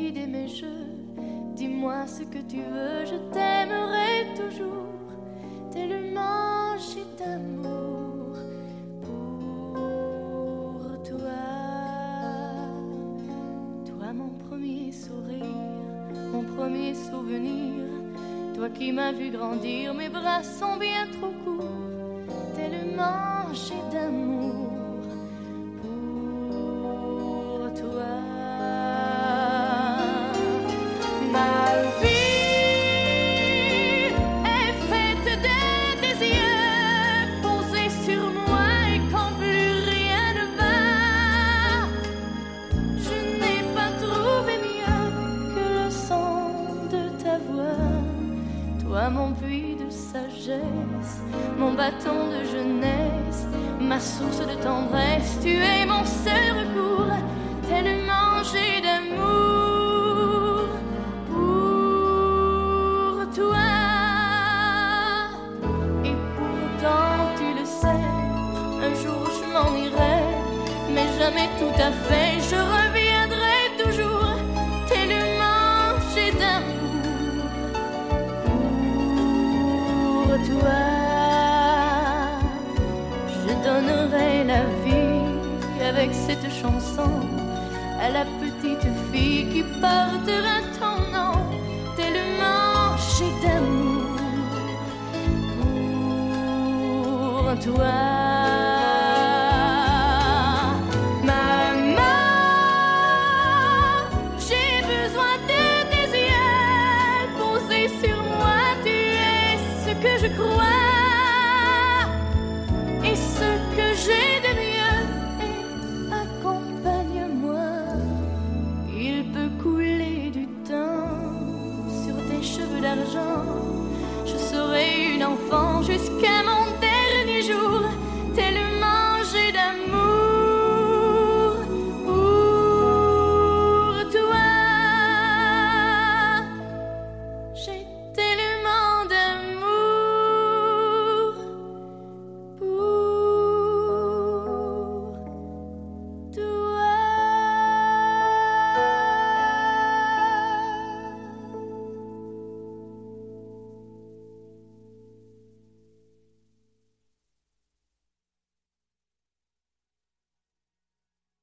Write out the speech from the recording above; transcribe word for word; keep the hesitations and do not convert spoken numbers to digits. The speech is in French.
guider mes jeux. Dis-moi ce que tu veux, je t'aimerai toujours, tellement j'ai d'amour pour toi. Toi mon premier sourire, mon premier souvenir, toi qui m'as vu grandir, mes bras sont bien trop courts, tellement j'ai d'amour pour toi. Ma vie est faite de tes yeux posés sur moi et quand plus rien ne va, je n'ai pas trouvé mieux que le son de ta voix. Toi mon puits de sagesse, mon bâton de jeunesse, ma source de tendresse, tu es mon seul recours, tellement j'ai d'amour pour toi. Et pourtant tu le sais, un jour je m'en irai, mais jamais tout à fait, je reviendrai toujours, tellement j'ai d'amour pour toi. Je donnerai la vie avec cette chanson à la petite fille qui portera ton nom, tellement j'ai d'amour pour toi.